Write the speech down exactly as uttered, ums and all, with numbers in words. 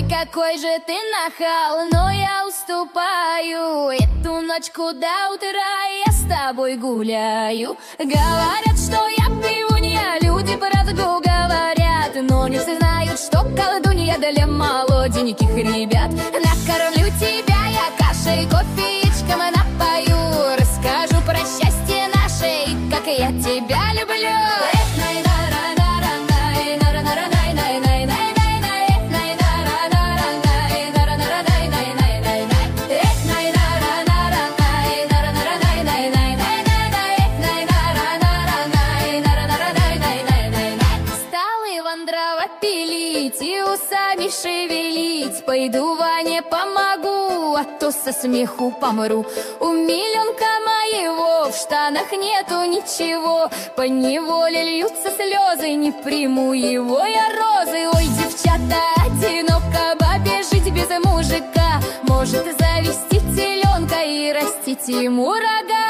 Ой, какой же ты нахал, но я уступаю. Эту ночку до утра я с тобой гуляю. Говорят, что я пивунья, люди правду говорят, но не все знают, что колдунья для молоденьких ребят. Накормлю тебя я кашей, кофеечком напою, расскажу про счастье наше, как я тебя люблю. И усами шевелить, пойду Ване помогу, а то со смеху помру. У миленка моего в штанах нету ничего, по неволе льются слезы, не приму его я розы. Ой, девчата, одиноко бабе жить без мужика, может завести теленка и растить ему рога.